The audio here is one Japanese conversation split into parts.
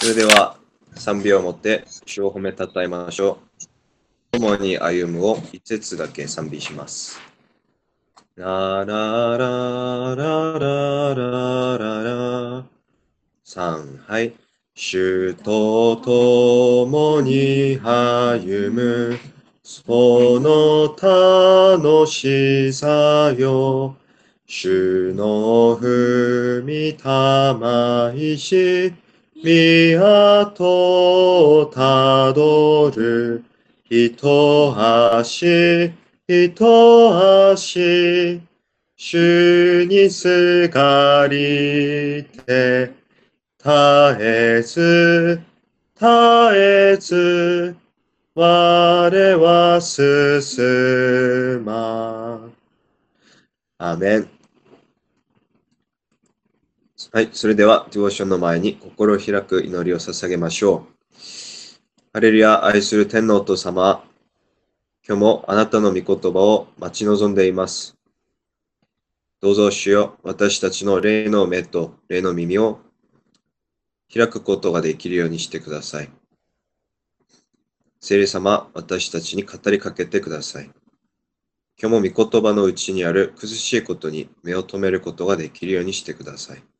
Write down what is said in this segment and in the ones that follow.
それでは3秒をもって主を褒めたたえましょう。共に歩むを5つだけ賛美します。ララララララララ3、はい。主と共に歩むその楽しさよ。主の踏みたまいし、港をたどる。一足、一足、主にすがりて、絶えず、絶えず、我は進ま。アーメン。はい、それでは、ディボーションの前に心を開く祈りを捧げましょう。ハレルヤ、愛する天のお父様、今日もあなたの御言葉を待ち望んでいます。どうぞ主よ、私たちの霊の目と霊の耳を開くことができるようにしてください。聖霊様、私たちに語りかけてください。今日も御言葉のうちにある苦しいことに目を留めることができるようにしてください。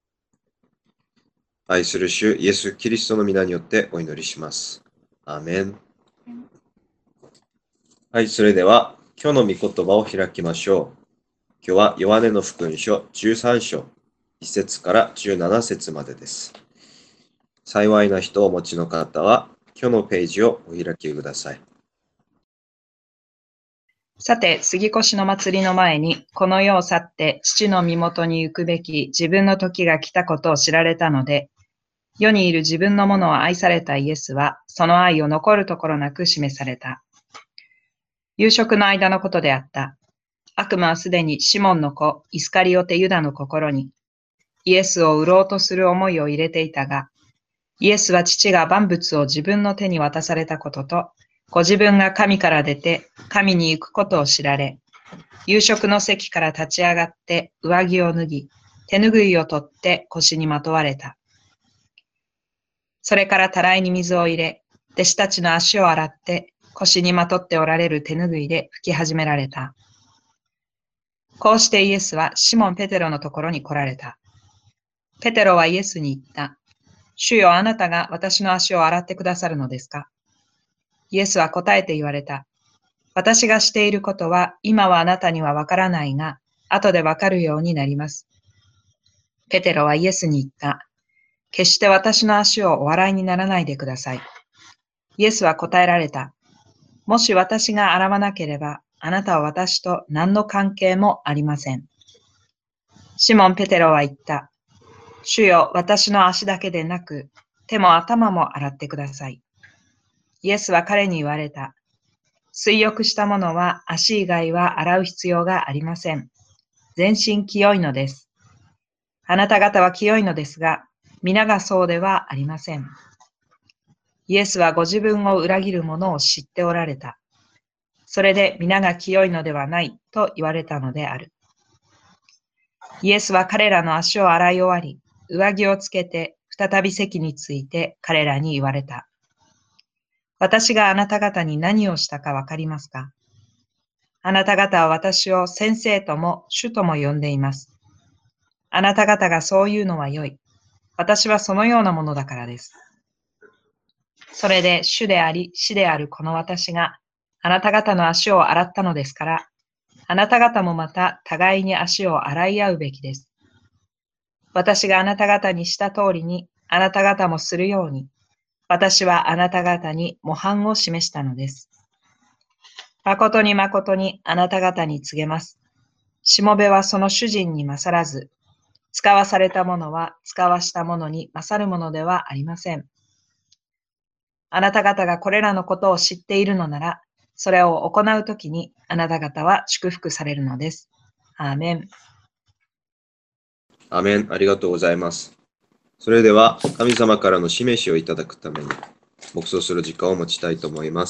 愛する主イエス・キリストの皆によってお祈りします。アーメン。はい、それでは今日の御言葉を開きましょう。今日はヨハネの福音書13章1節から17節までです。幸いな人をお持ちの方は今日のページをお開きください。 さて、杉越の祭りの前に、この世を去って父の身元に行くべき自分の時が来たことを知られたので、世にいる自分のものを愛されたイエスは、その愛を残るところなく示された。夕食の間のことであった。悪魔はすでにシモンの子、イスカリオテユダの心に、イエスを売ろうとする思いを入れていたが、イエスは父が万物を自分の手に渡されたことと、ご自分が神から出て神に行くことを知られ、夕食の席から立ち上がって上着を脱ぎ、手ぬぐいを取って腰にまとわれた。それからたらいに水を入れ、弟子たちの足を洗って腰にまとっておられる手ぬぐいで拭き始められた。こうしてイエスはシモン・ペテロのところに来られた。ペテロはイエスに言った。主よ、あなたが私の足を洗ってくださるのですか？イエスは答えて言われた。私がしていることは今はあなたにはわからないが、後でわかるようになります。ペテロはイエスに言った。決して私の足をお笑いにならないでください。イエスは答えられた。もし私が洗わなければ、あなたは私と何の関係もありません。シモン・ペテロは言った。主よ、私の足だけでなく、手も頭も洗ってください。イエスは彼に言われた。水浴したものは足以外は洗う必要がありません。全身清いのです。あなた方は清いのですが、皆がそうではありません。イエスはご自分を裏切る者を知っておられた。それで皆が清いのではないと言われたのである。イエスは彼らの足を洗い終わり、上着をつけて再び席について彼らに言われた。私があなた方に何をしたかわかりますか？あなた方は私を先生とも主とも呼んでいます。あなた方がそういうのは良い。私はそのようなものだからです。それで主であり死であるこの私があなた方の足を洗ったのですから、あなた方もまた互いに足を洗い合うべきです。私があなた方にした通りにあなた方もするように、私はあなた方に模範を示したのです。誠に誠にあなた方に告げます。しもべはその主人に勝らず、使わされたものは使わしたものに勝るものではありません。あなた方がこれらのことを知っているのなら、それを行うときにあなた方は祝福されるのです。アーメン。 アーメン。ありがとうございます。それでは神様からの示しをいただくために黙想する時間を持ちたいと思います。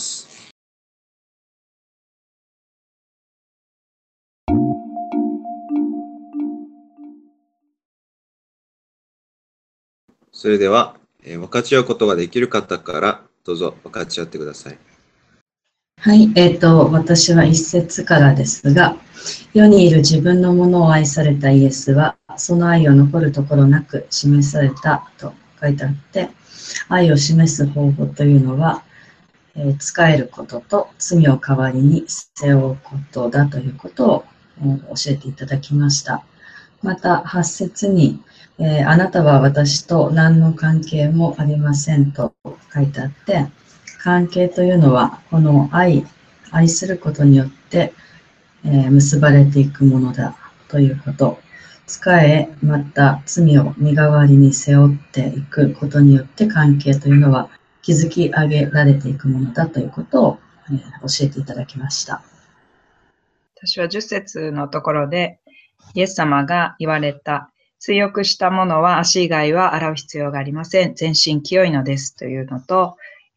それでは分かち合うことができる方からどうぞ分かち合ってください。 はい、私は一節からですが、世にいる自分のものを愛されたイエスは、その愛を残るところなく示されたと書いてあって、愛を示す方法というのは、仕えることと罪を代わりに背負うことだということを教えていただきました。また、8節に、あなたは私と何の関係もありませんと書いてあって、関係というのは、この愛することによって、結ばれていくものだということ。仕え、また罪を身代わりに背負っていくことによって関係というのは築き上げられていくものだということを、教えていただきました。 私は10節のところで、イエス様が言われた、追憶したものは足以外は洗う必要がありません。全身清いのですというのと、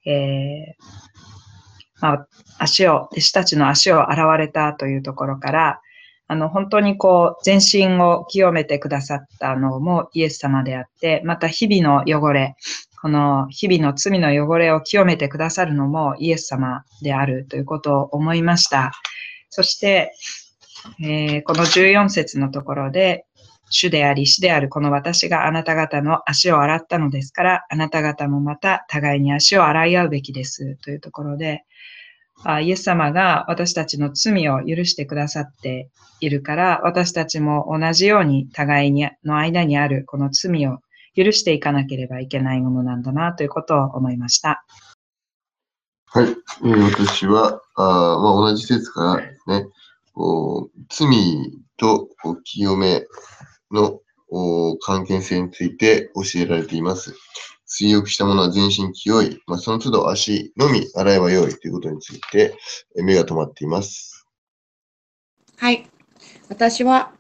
弟子たちの足を洗われたというところから、本当に全身を清めてくださったのもイエス様であって、また日々の汚れ、この日々の罪の汚れを清めてくださるのもイエス様であるということを思いました。そして、この14節のところで、主であり、死であるこの私があなた方の足を洗ったのですから、あなた方もまた互いに足を洗い合うべきですというところで、イエス様が私たちの罪を許してくださっているから、私たちも同じように互いの間にあるこの罪を許していかなければいけないものなんだなということを思いました。 はい、私は同じ説からですね、罪と清めの関係性について教えられています。水浴したものは全身清い、その都度足のみ洗えばよいということについて目が止まっています。 はい。私は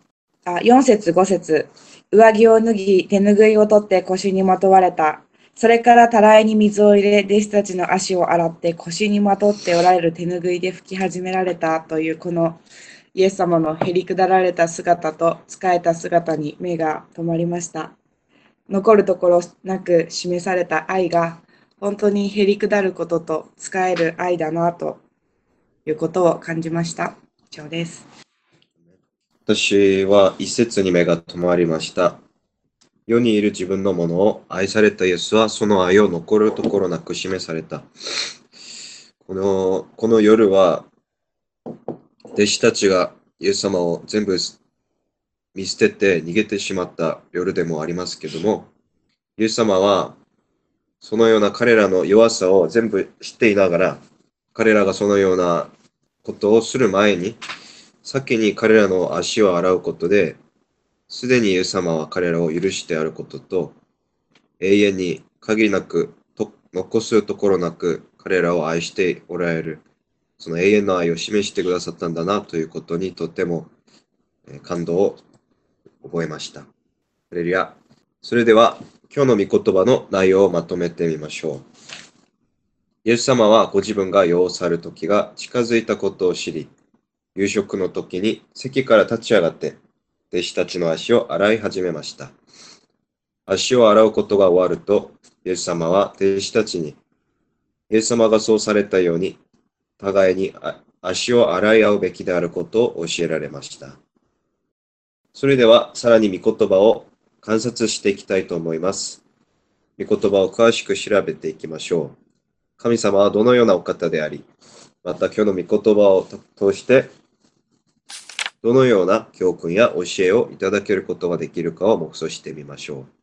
4節5節上着を脱ぎ、手ぬぐいを取って腰にまとわれた。それからたらいに水を入れ、弟子たちの足を洗って腰にまとっておられる手ぬぐいで拭き始められたというこのイエス様のへりくだられた姿と仕えた姿に目が止まりました。残るところなく示された愛が本当にへりくだることと仕える愛だなということを感じました。以上です。 私は一節に目が止まりました。世にいる自分のものを愛されたイエスはその愛を残るところなく示された。この夜は弟子たちがイエス様を全部見捨てて逃げてしまった夜でもありますけども、イエス様はそのような彼らの弱さを全部知っていながら、彼らがそのようなことをする前に、先に彼らの足を洗うことで、すでにイエス様は彼らを許してあることと、永遠に限りなく残すところなく彼らを愛しておられる、その永遠の愛を示してくださったんだなということにとても感動を覚えました。ハレルヤ。それでは今日の御言葉の内容をまとめてみましょう。イエス様はご自分が世を去る時が近づいたことを知り、夕食の時に席から立ち上がって弟子たちの足を洗い始めました。足を洗うことが終わると、イエス様は弟子たちに、イエス様がそうされたように、互いに足を洗い合うべきであることを教えられました。それでは、さらに御言葉を観察していきたいと思います。御言葉を詳しく調べていきましょう。神様はどのようなお方であり、また今日の御言葉を通して、どのような教訓や教えをいただけることができるかを黙想してみましょう。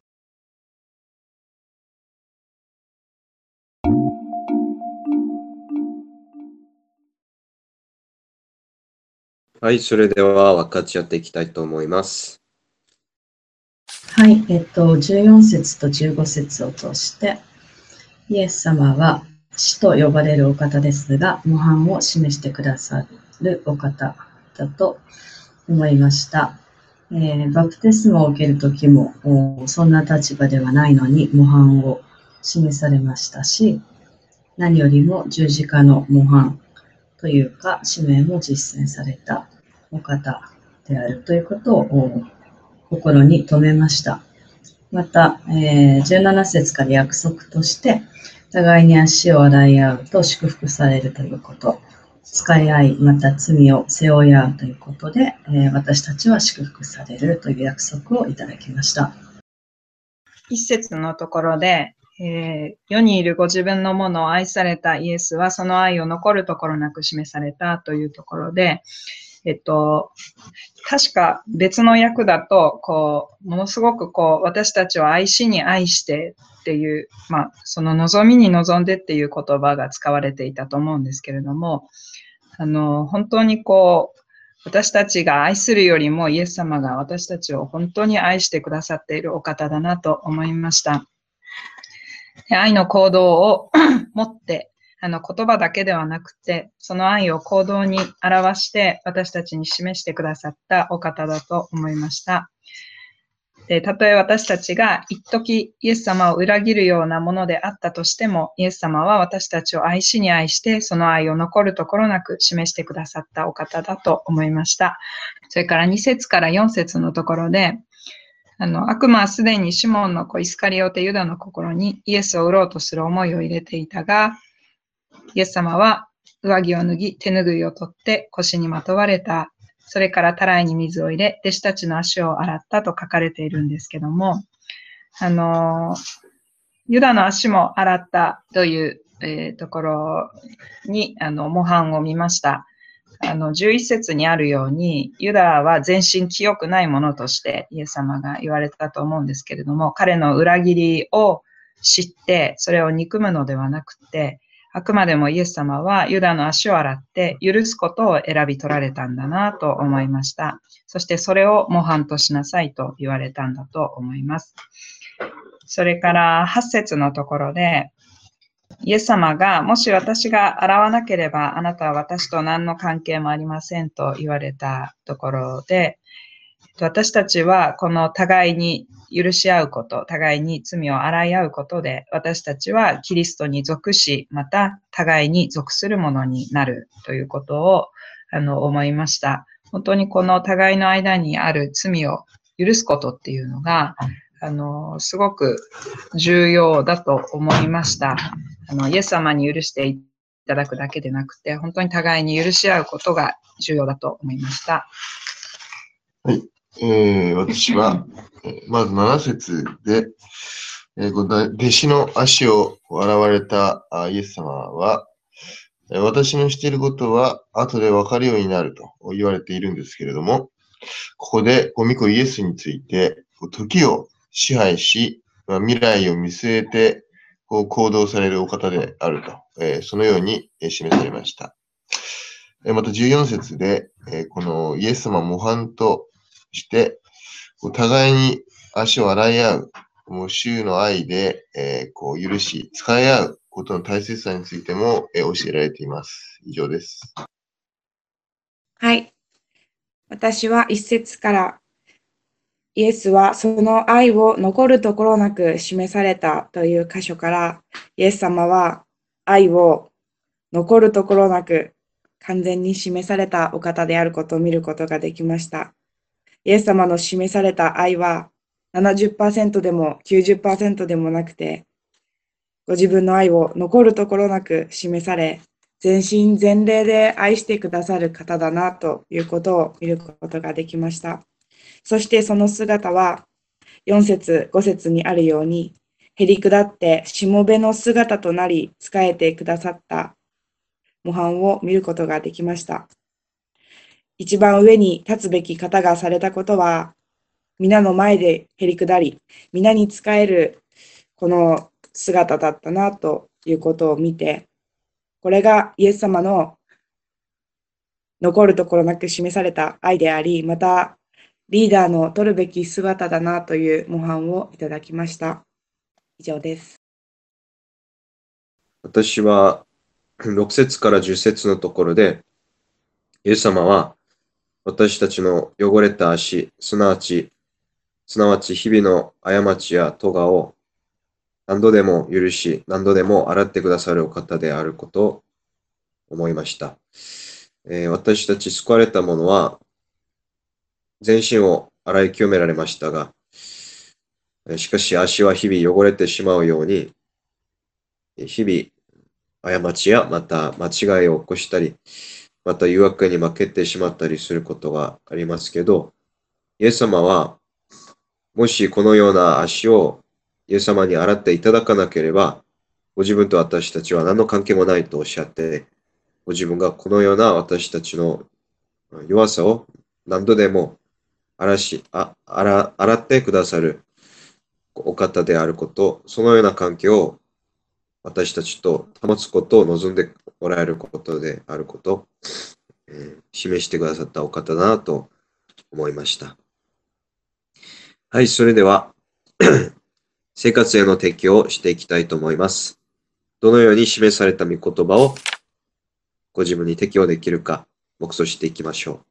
はい、それでは分かち合っていきたいと思います。 はい、14節と15節を通して、イエス様は使と呼ばれるお方ですが、模範を示してくださるお方だと思いました。バプテスマを受けるときもそんな立場ではないのに模範を示されましたし、何よりも十字架の模範というか使命も実践されたお方であるということを心に留めました。 また、17節から約束として、互いに足を洗い合うと祝福されるということ。使い合い、また罪を背負い合うということで、私たちは祝福されるという約束をいただきました。 一節のところで、世にいるご自分のものを愛されたイエスはその愛を残るところなく示されたというところで、確か別の訳だと、ものすごく私たちを愛しに愛してっていう、その望みに望んでっていう言葉が使われていたと思うんですけれども、本当に私たちが愛するよりもイエス様が私たちを本当に愛してくださっているお方だなと思いました。愛の行動を持って、言葉だけではなくて、その愛を行動に表して私たちに示してくださったお方だと思いました。で、たとえ私たちが一時イエス様を裏切るようなものであったとしても、イエス様は私たちを愛しに愛して、その愛を残るところなく示してくださったお方だと思いました。それから2節から4節のところで、悪魔はすでにシモンの子イスカリオテユダの心にイエスを売ろうとする思いを入れていたが、イエス様は上着を脱ぎ、手拭いを取って腰にまとわれた。それからたらいに水を入れ、弟子たちの足を洗ったと書かれているんですけども、ユダの足も洗ったという、ところに模範を見ました。11節にあるように、ユダは全身清くないものとしてイエス様が言われたと思うんですけれども、彼の裏切りを知って、それを憎むのではなくて、あくまでもイエス様はユダの足を洗って許すことを選び取られたんだなと思いました。そしてそれを模範としなさいと言われたんだと思います。それから8節のところで、イエス様がもし私が洗わなければあなたは私と何の関係もありませんと言われたところで、私たちはこの互いに許し合うこと、互いに罪を洗い合うことで、私たちはキリストに属し、また互いに属するものになるということを思いました。本当にこの互いの間にある罪を許すことっていうのが、すごく重要だと思いました。イエス様に許していただくだけでなくて、本当に互いに許し合うことが重要だと思いました。 はい。私は、まず7節で、弟子の足を洗われたイエス様は、私のしていることは後で分かるようになると言われているんですけれども、ここで御子イエスについて、時を支配し、未来を見据えて行動されるお方であると、そのように示されました。また14節で、このイエス様模範として、互いに足を洗い合う、もう主の愛で、許し、使い合うことの大切さについても、教えられています。以上です。 はい。私は一節からイエスはその愛を残るところなく示されたという箇所から、イエス様は愛を残るところなく完全に示されたお方であることを見ることができました。イエス様の示された愛は 70% でも 90% でもなくて、ご自分の愛を残るところなく示され、全身全霊で愛してくださる方だなということを見ることができました。そしてその姿は4節5節にあるように、へりくだってしもべの姿となり仕えてくださった模範を見ることができました。一番上に立つべき方がされたことは、皆の前でへりくだり、皆に仕えるこの姿だったなということを見て、これがイエス様の残るところなく示された愛であり、またリーダーの取るべき姿だなという模範をいただきました。以上です。 私は6節から10節のところで、イエス様は私たちの汚れた足、すなわち日々の過ちや咎を何度でも許し、何度でも洗ってくださるお方であることを思いました。私たち救われた者は全身を洗い清められましたが、 しかし足は日々汚れてしまうように、日々過ちやまた間違いを起こしたり、また誘惑に負けてしまったりすることがありますけど、イエス様は、もしこのような足をイエス様に洗っていただかなければ、ご自分と私たちは何の関係もないとおっしゃって、ご自分がこのような私たちの弱さを何度でも洗ってくださるお方であること、そのような関係を私たちと保つことを望んでおられることであること、示してくださったお方だなと思いました。はい、それでは生活への適用をしていきたいと思います。どのように示された御言葉をご自分に適用できるか黙想していきましょう。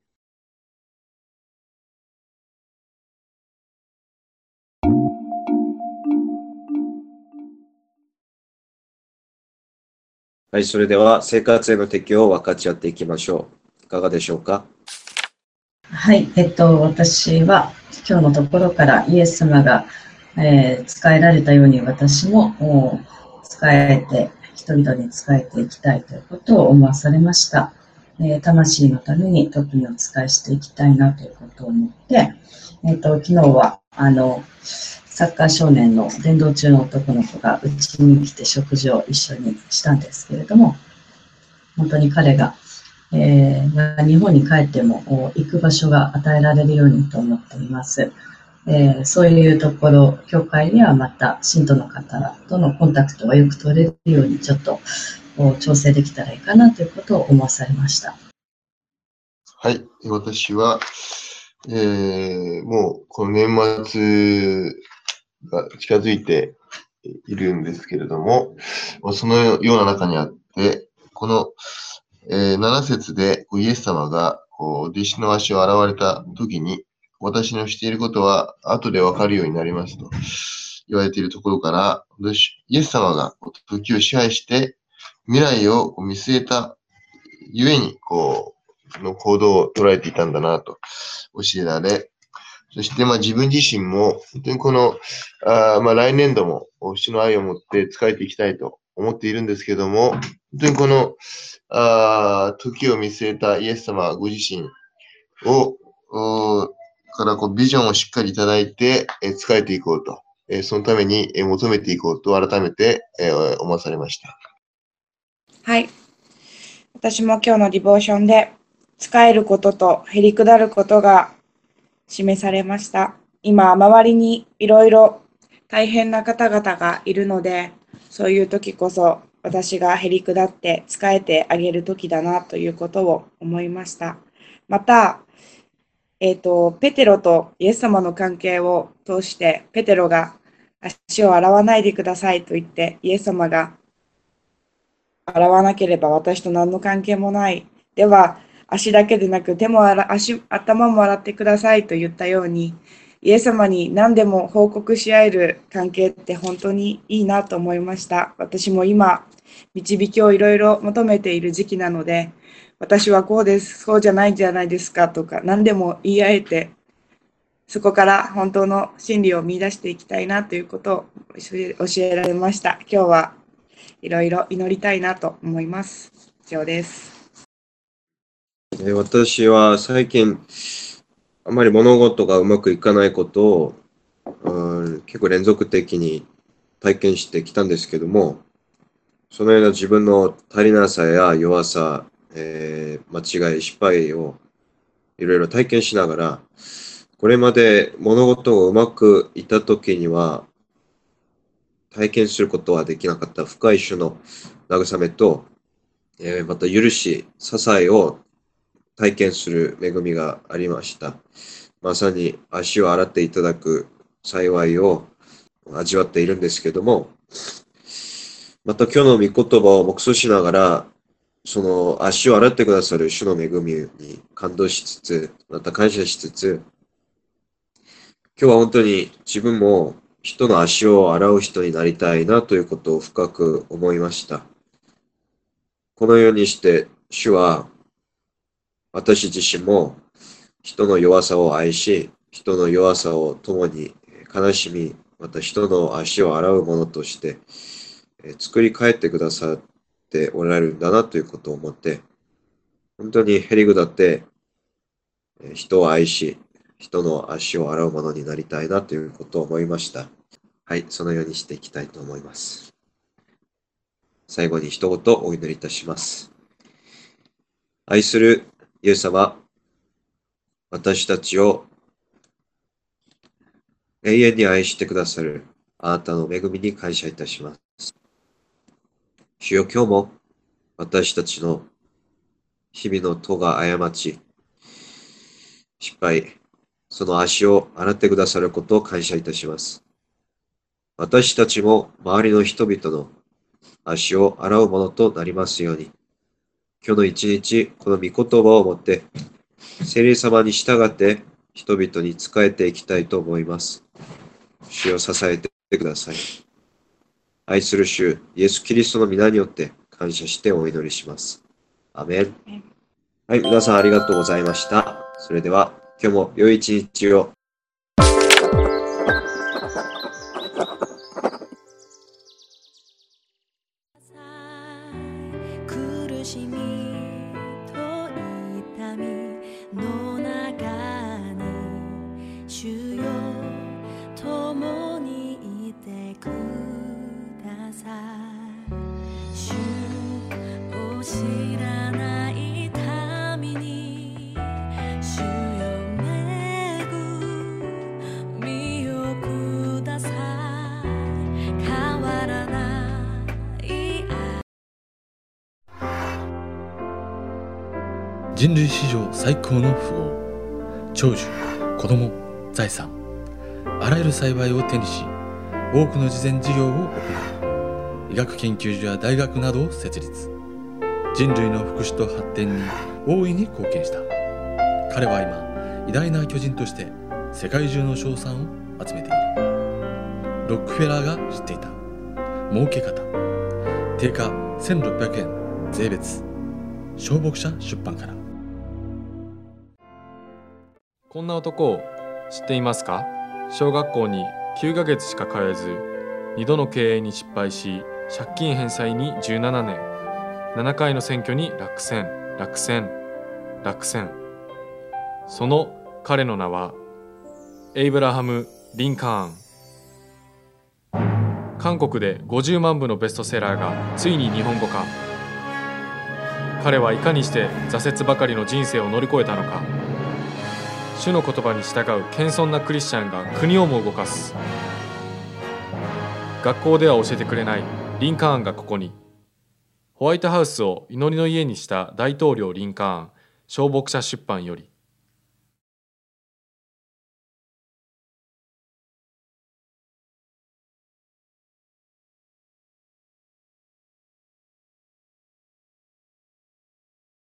はい、それでは生活への適用を分かち合っていきましょう。いかがでしょうか？ はい、私は今日のところからイエス様が、使えられたように私も使えて、人々に使えていきたいということを思わされました。魂のために特にお使いしていきたいなということを思って、昨日はサッカー少年の伝道中の男の子がうちに来て食事を一緒にしたんですけれども、本当に彼が日本に帰っても行く場所が与えられるようにと思っています。そういうところ、教会にはまた信徒の方とのコンタクトがよく取れるようにちょっと調整できたらいいかなということを思わされました。 はい、私は、もうこの年末が近づいているんですけれども、そのような中にあって、この7節でイエス様が弟子の足を洗われた時に、私のしていることは後でわかるようになりますと言われているところから、イエス様が時を支配して未来を見据えたゆえに、の行動を捉えていたんだなと教えられ、そして自分自身も本当にこの来年度も主の愛を持って仕えていきたいと思っているんですけども、本当にこの時を見据えたイエス様ご自身からビジョンをしっかりいただいて仕えていこうと、そのために求めていこうと改めて思わされました。 はい。私も今日のディボーションで仕えることとへりくだることが示されました。今、周りにいろいろ大変な方々がいるので、そういう時こそ私がへりくだって仕えてあげる時だなということを思いました。また、ペテロとイエス様の関係を通して、ペテロが足を洗わないでくださいと言って、イエス様が洗わなければ私と何の関係もない。では、足だけでなく頭も洗ってくださいと言ったように、イエス様に何でも報告し合える関係って本当にいいなと思いました。私も今、導きをいろいろ求めている時期なので、私はこうです、そうじゃないんじゃないですかとか、何でも言い合えて、そこから本当の真理を見出していきたいなということを教えられました。今日はいろいろ祈りたいなと思います。以上です。 私は最近あまり物事がうまくいかないことを結構連続的に体験してきたんですけども、そのような自分の足りなさや弱さ、間違い、失敗をいろいろ体験しながら、これまで物事がうまくいったときには体験することはできなかった深い種の慰めと、また許し、支えを体験する恵みがありました。まさに足を洗っていただく幸いを味わっているんですけども、また今日の御言葉を黙想しながら、その足を洗ってくださる主の恵みに感動しつつ、また感謝しつつ、今日は本当に自分も人の足を洗う人になりたいなということを深く思いました。このようにして主は私自身も人の弱さを愛し、人の弱さを共に悲しみ、 また人の足を洗うものとして、作り変えてくださっておられるんだなということを思って、本当にへりくだって、人を愛し、人の足を洗うものになりたいなということを思いました。はい、そのようにしていきたいと思います。最後に一言お祈りいたします。愛するイエス様、私たちを永遠に愛してくださるあなたの恵みに感謝いたします。主よ、今日も私たちの日々の咎が過ち、失敗、その足を洗ってくださることを感謝いたします。私たちも周りの人々の足を洗うものとなりますように、今日の一日、この御言葉を持って、聖霊様に従って人々に仕えていきたいと思います。主を支えてください。愛する主、イエス・キリストの皆によって感謝してお祈りします。アメン。はい、皆さんありがとうございました。それでは、今日も良い一日を。 苦しみと痛みの中に主よ共にいてください。主を知らない民に主よ恵みをください。変わらない愛。 人類史上最高の富豪、長寿、子供、財産、あらゆる幸いを手にし、多くの慈善事業を行い、医学研究所や大学などを設立。人類の福祉と発展に大いに貢献した。彼は今、偉大な巨人として世界中の称賛を集めている。ロックフェラーが知っていた儲け方。定価1600円税別。小牧者出版から。 こんな男を知っていますか？小学校に9ヶ月しか通えず、2度の経営に失敗し、借金返済に17年、7回の選挙に落選。その彼の名は、エイブラハム・リンカーン。韓国で50万部のベストセラーがついに日本語化。彼はいかにして挫折ばかりの人生を乗り越えたのか。主の言葉に従う謙遜なクリスチャンが国をも動かす。学校では教えてくれないリンカーンがここに。ホワイトハウスを祈りの家にした大統領リンカーン、小牧者出版より。